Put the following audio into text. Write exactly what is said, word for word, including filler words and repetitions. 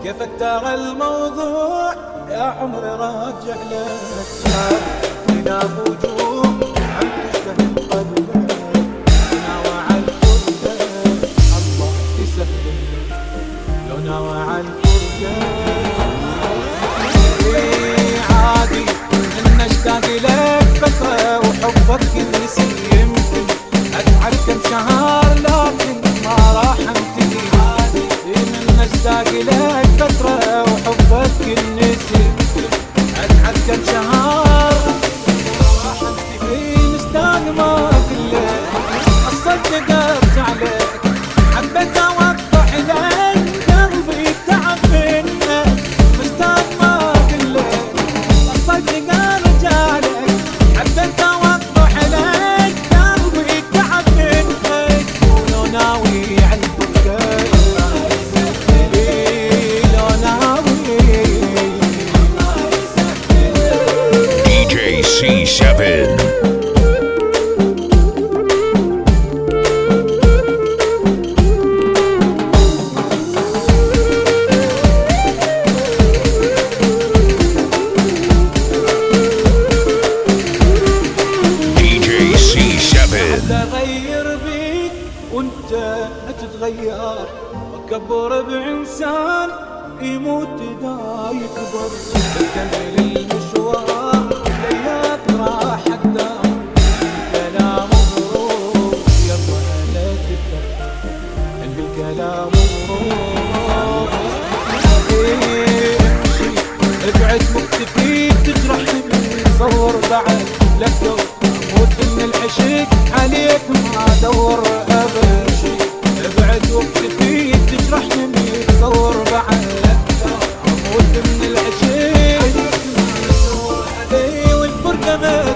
كيف ترى الموضوع يا عمري راجع لك هنا وجوه عم تشتهي قلبك ناوى على الفرقة الله يسهل لو ناوى على الفرقة عادي ان اشتاق لك فترة وحبك نسي يمكن اتعب كم شهر لكن ما راح انتهي عادي ان اشتاق لك فترة وحبك نسي اتعب كم شهر راح انتهي مشتاق ما كله الصدق ارجع لك حبيت اوضح لك قلبي تعب منك مشتاق ما كله الصدق ارجع لك حبيت اوضح لك قلبي تعب منك ولو ناوي على الفرقة لو ناوي دي جي سي سفن اغير بيك وانت ما تتغير واكبر بانسان يموت دا يكبر تكمل المشوار لياك راح الدار الكلام مبروك يلا لا تتذكر الكلام مبروك امشي ابعد مختفي تجرحني صور بعد لك دور موت من العشق عليك ما ادور ابد شي ابعد واختفي تجرحني تصور بعد موت من العشق عليك ما ادور اي والفرقه